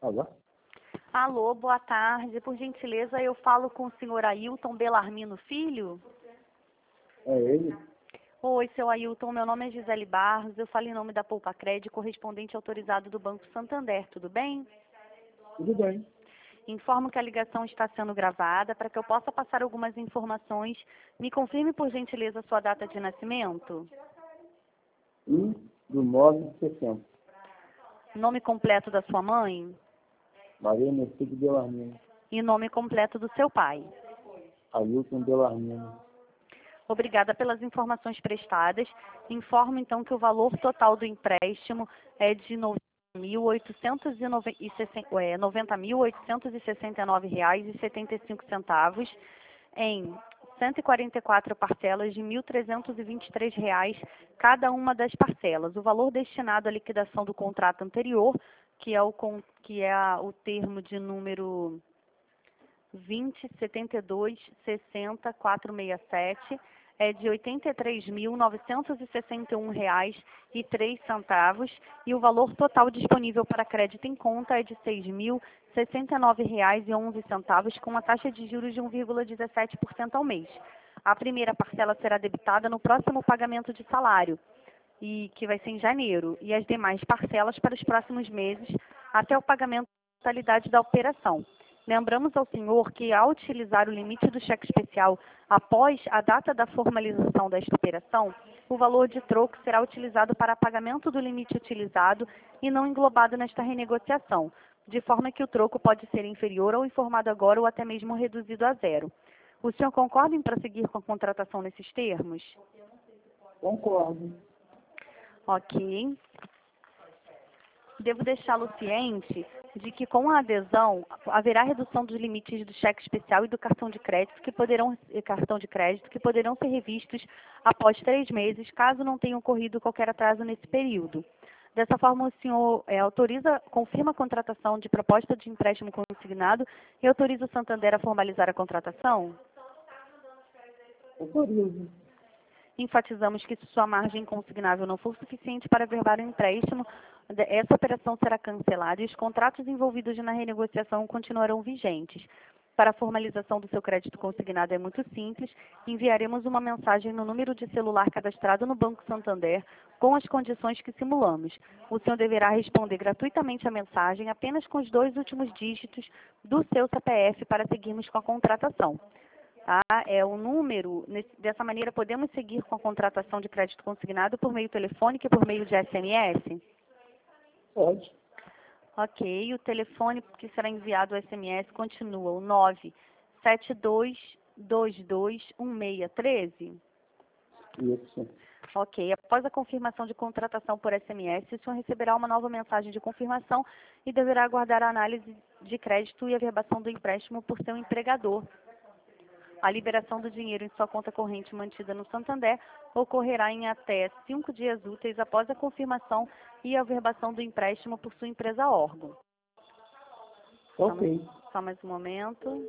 Alô? Alô, boa tarde. Por gentileza, eu falo com o senhor Ailton Belarmino Filho? É ele? Oi, seu Ailton, meu nome é Gisele Barros, eu falo em nome da Poupa Cred, correspondente autorizado do Banco Santander, tudo bem? Tudo bem. Informo que a ligação está sendo gravada. Para que eu possa passar algumas informações, me confirme, por gentileza, a sua data de nascimento. 1/9/60. Nome completo da sua mãe Maria Mercedes Belarmino. e nome completo do seu pai. Ailton Belarmino. Obrigada pelas informações prestadas. Informo, então, que o valor total do empréstimo é de R$ 90.869,75 em 144 parcelas de R$ 1.323, cada uma das parcelas. O valor destinado à liquidação do contrato anterior, que é o termo de número 20.72.60.467, é de R$ 83.961,03 e o valor total disponível para crédito em conta é de R$ 6.069,11, com uma taxa de juros de 1,17% ao mês. A primeira parcela será debitada no próximo pagamento de salário, que vai ser em janeiro, e as demais parcelas para os próximos meses, até o pagamento da totalidade da operação. Lembramos ao senhor que, ao utilizar o limite do cheque especial após a data da formalização desta operação, o valor de troco será utilizado para pagamento do limite utilizado e não englobado nesta renegociação, de forma que o troco pode ser inferior ao informado agora ou até mesmo reduzido a zero. O senhor concorda em prosseguir com a contratação nesses termos? Concordo. Ok. Devo deixá-lo ciente de que, com a adesão, haverá redução dos limites do cheque especial e do cartão de crédito que poderão ser revistos após 3 meses, caso não tenha ocorrido qualquer atraso nesse período. Dessa forma, o senhor confirma a contratação de proposta de empréstimo consignado e autoriza o Santander a formalizar a contratação? Autorizo. Enfatizamos que, se sua margem consignável não for suficiente para averbar o empréstimo, essa operação será cancelada e os contratos envolvidos na renegociação continuarão vigentes. Para a formalização do seu crédito consignado é muito simples. Enviaremos uma mensagem no número de celular cadastrado no Banco Santander com as condições que simulamos. O senhor deverá responder gratuitamente a mensagem apenas com os 2 últimos dígitos do seu CPF para seguirmos com a contratação. É o número. Dessa maneira, podemos seguir com a contratação de crédito consignado por meio telefônico e por meio de SMS? Pode. Ok. O telefone que será enviado o SMS continua o 972221613. Isso. Ok. Após a confirmação de contratação por SMS, o senhor receberá uma nova mensagem de confirmação e deverá aguardar a análise de crédito e averbação do empréstimo por seu empregador. A liberação do dinheiro em sua conta corrente mantida no Santander ocorrerá em até 5 dias úteis após a confirmação e averbação do empréstimo por sua empresa órgão. Ok. Só mais um momento.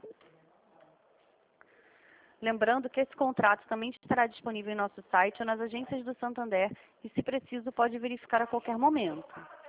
Lembrando que esse contrato também estará disponível em nosso site ou nas agências do Santander e, se preciso, pode verificar a qualquer momento.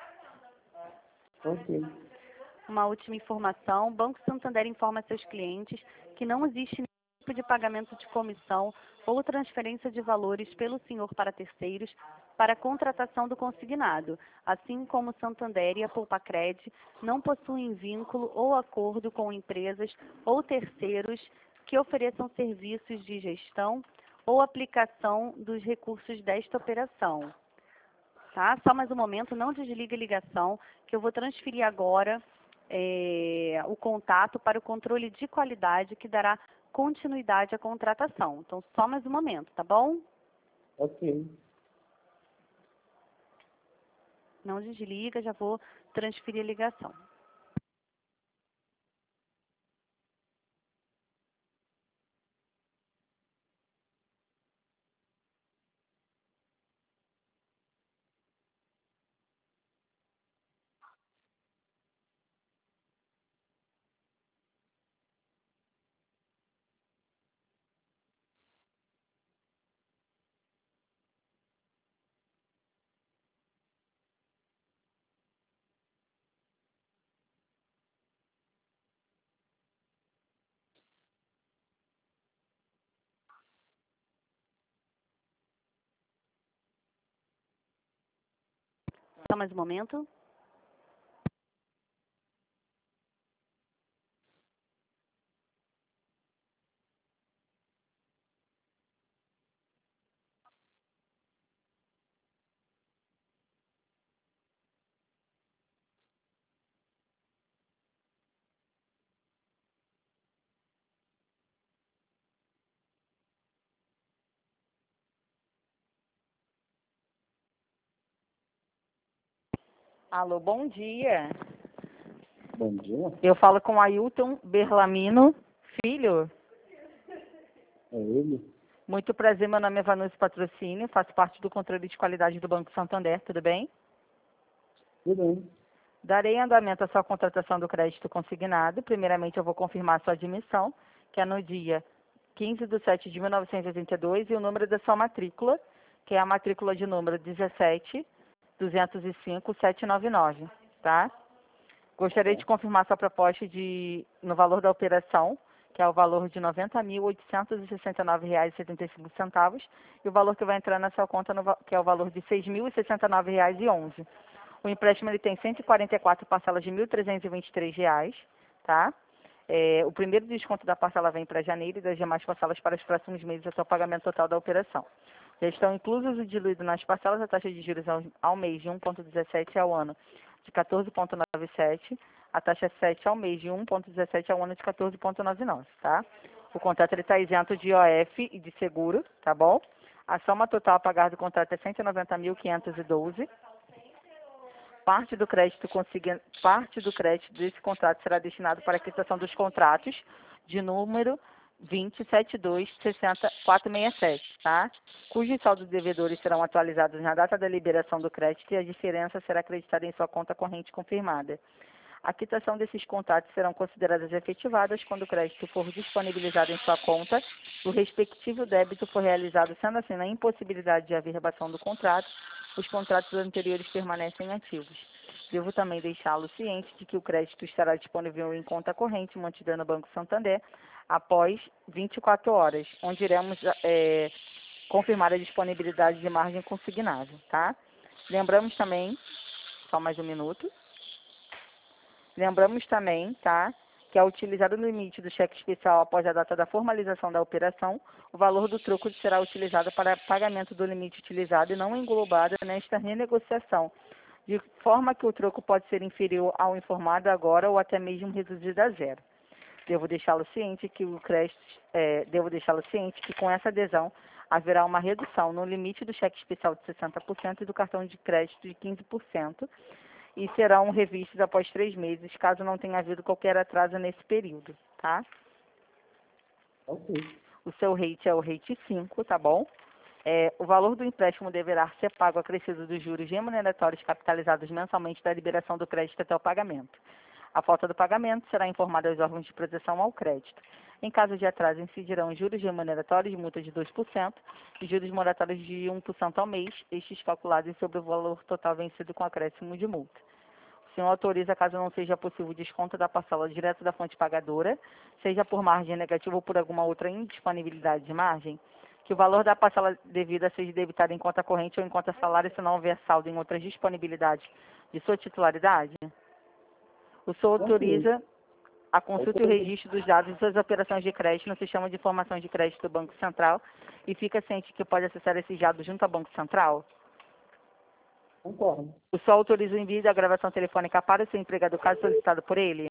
Ok. Uma última informação: o Banco Santander informa seus clientes que não existe nenhum tipo de pagamento de comissão ou transferência de valores pelo senhor para terceiros para a contratação do consignado, assim como o Santander e a Poupa Cred não possuem vínculo ou acordo com empresas ou terceiros que ofereçam serviços de gestão ou aplicação dos recursos desta operação. Tá? Só mais um momento, não desligue a ligação, que eu vou transferir agora o contato para o controle de qualidade que dará continuidade à contratação. Então, só mais um momento, tá bom? Ok. Não desliga, já vou transferir a ligação. Só mais um momento. Alô, bom dia. Bom dia. Eu falo com Ailton Berlamino, filho. É ele? Muito prazer, meu nome é Vanucci Patrocínio, faço parte do controle de qualidade do Banco Santander, tudo bem? Tudo bem. Darei andamento à sua contratação do crédito consignado. Primeiramente, eu vou confirmar a sua admissão, que é no dia 15 de 7 de 1982, e o número da sua matrícula, que é a matrícula de número 17.205.799, tá? Gostaria de confirmar sua proposta no valor da operação, que é o valor de R$ 90.869,75, e o valor que vai entrar na sua conta, que é o valor de R$ 6.069,11. O empréstimo ele tem 144 parcelas de R$ 1.323, tá? O primeiro desconto da parcela vem para janeiro e das demais parcelas para os próximos meses até o pagamento total da operação. Já estão inclusos e diluídos nas parcelas a taxa de juros ao mês de 1,17 e ao ano de 14,97, a taxa 7 ao mês de 1,17 ao ano de 14,99, tá? O contrato está isento de IOF e de seguro, tá bom? A soma total a pagar do contrato é R$ 190.512. Parte do crédito desse contrato será destinado para a quitação dos contratos de número 272-60467, tá? Cujos saldos devedores serão atualizados na data da liberação do crédito e a diferença será acreditada em sua conta corrente confirmada. A quitação desses contratos serão consideradas efetivadas quando o crédito for disponibilizado em sua conta, o respectivo débito for realizado, sendo assim, na impossibilidade de averbação do contrato, os contratos anteriores permanecem ativos. Devo também deixá-lo ciente de que o crédito estará disponível em conta corrente mantida no Banco Santander após 24 horas, onde iremos confirmar a disponibilidade de margem consignável, tá? Lembramos também, só mais um minuto, lembramos também, tá, que ao utilizar o limite do cheque especial após a data da formalização da operação, o valor do troco será utilizado para pagamento do limite utilizado e não englobado nesta renegociação, de forma que o troco pode ser inferior ao informado agora ou até mesmo reduzido a zero. Devo deixá-lo ciente que com essa adesão haverá uma redução no limite do cheque especial de 60% e do cartão de crédito de 15%, e serão revistos após 3 meses, caso não tenha havido qualquer atraso nesse período, tá? Ok. O seu rate é o rate 5, tá bom? O valor do empréstimo deverá ser pago acrescido dos juros remuneratórios capitalizados mensalmente da liberação do crédito até o pagamento. A falta do pagamento será informada aos órgãos de proteção ao crédito. Em caso de atraso, incidirão juros remuneratórios de multa de 2% e juros moratórios de 1% ao mês, estes calculados sobre o valor total vencido com acréscimo de multa. O senhor autoriza, caso não seja possível o desconto da parcela direto da fonte pagadora, seja por margem negativa ou por alguma outra indisponibilidade de margem, que o valor da parcela devida seja debitado em conta corrente ou em conta salário, se não houver saldo em outras disponibilidades de sua titularidade? O senhor autoriza a consulta e o registro dos dados de suas operações de crédito no sistema de informação de crédito do Banco Central e fica ciente que pode acessar esses dados junto ao Banco Central? Concordo. O senhor autoriza o envio da gravação telefônica para o seu empregador, caso solicitado por ele?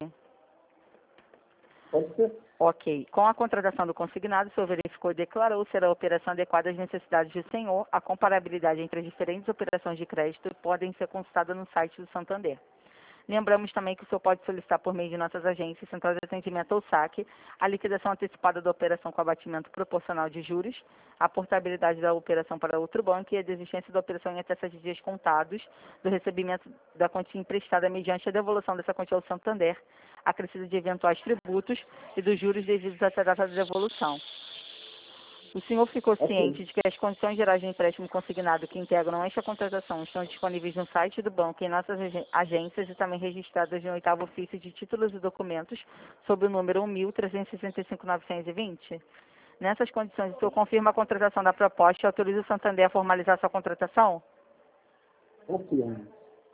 Pode ser? Ok. Com a contratação do consignado, o senhor verificou e declarou ser a operação adequada às necessidades do senhor. A comparabilidade entre as diferentes operações de crédito podem ser consultada no site do Santander. Lembramos também que o senhor pode solicitar por meio de nossas agências, central de atendimento ou saque, a liquidação antecipada da operação com abatimento proporcional de juros, a portabilidade da operação para outro banco e a desistência da operação em até 7 dias contados do recebimento da quantia emprestada mediante a devolução dessa quantia ao Santander, acrescido de eventuais tributos e dos juros devidos até a data da devolução. O senhor ficou ciente de que as condições gerais de empréstimo consignado que integram esta contratação estão disponíveis no site do banco e em nossas agências e também registradas no 8º ofício de títulos e documentos sob o número 1.365.920? Nessas condições, o senhor confirma a contratação da proposta e autoriza o Santander a formalizar sua contratação? Confirmo.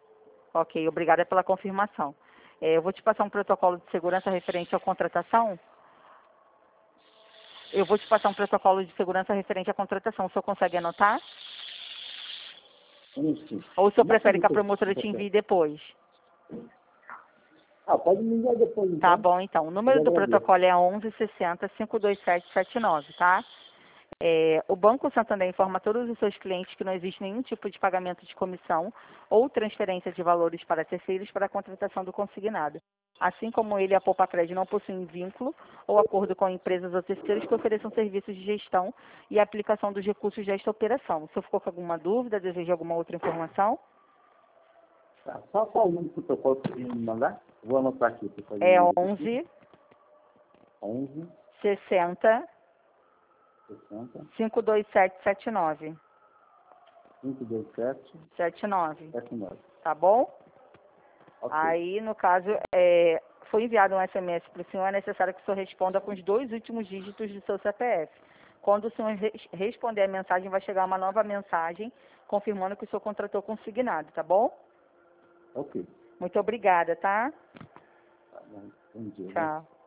Ok, obrigada pela confirmação. Eu vou te passar um protocolo de segurança referente à contratação. Eu vou te passar um protocolo de segurança referente à contratação. O senhor consegue anotar? Isso. Ou o senhor Não prefere que a acredito. promotora te envie depois? Ah, pode me enviar depois, então. Tá bom, então. O número Eu do agradeço. protocolo é 1160-52779, tá? O Banco Santander informa a todos os seus clientes que não existe nenhum tipo de pagamento de comissão ou transferência de valores para terceiros para a contratação do consignado. Assim como ele e a Poupacred não possuem vínculo ou acordo com empresas ou terceiros que ofereçam serviços de gestão e aplicação dos recursos desta operação. Se ficou com alguma dúvida, deseja alguma outra informação? Tá, só o número do protocolo que você me mandar. Vou anotar aqui. Pra fazer É um 11 11 60 60 52779. 527 79, 79. tá bom? Ok. Aí, no caso, foi enviado um SMS para o senhor, é necessário que o senhor responda com os 2 últimos dígitos do seu CPF. Quando o senhor responder a mensagem, vai chegar uma nova mensagem confirmando que o senhor contratou consignado, tá bom? Ok. Muito obrigada, tá? Tá bom. Bom dia. Né? Tchau.